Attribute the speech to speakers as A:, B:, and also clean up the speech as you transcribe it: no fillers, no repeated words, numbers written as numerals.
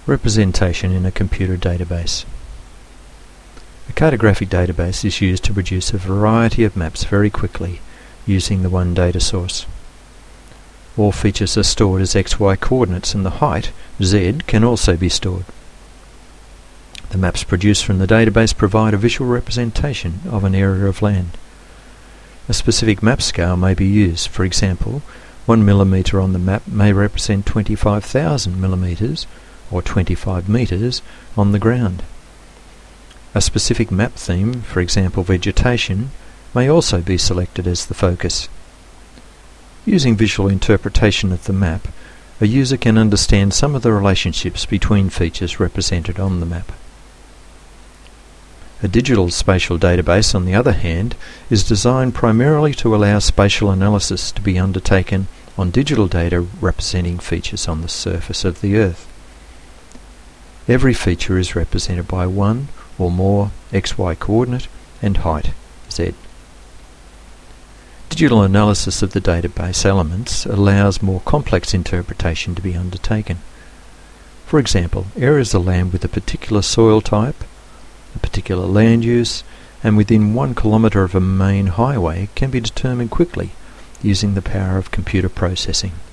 A: Representation in a computer database. A cartographic database is used to produce a variety of maps very quickly using the one data source. All features are stored as XY coordinates, and the height, Z, can also be stored. The maps produced from the database provide a visual representation of an area of land. A specific map scale may be used. For example, 1 millimetre on the map may represent 25,000 millimetres or 25 metres on the ground. A specific map theme, for example vegetation, may also be selected as the focus. Using visual interpretation of the map, a user can understand some of the relationships between features represented on the map. A digital spatial database, on the other hand, is designed primarily to allow spatial analysis to be undertaken on digital data representing features on the surface of the Earth. Every feature is represented by one or more XY coordinate and height, Z. Digital analysis of the database elements allows more complex interpretation to be undertaken. For example, areas of land with a particular soil type, a particular land use, and within 1 kilometre of a main highway can be determined quickly using the power of computer processing.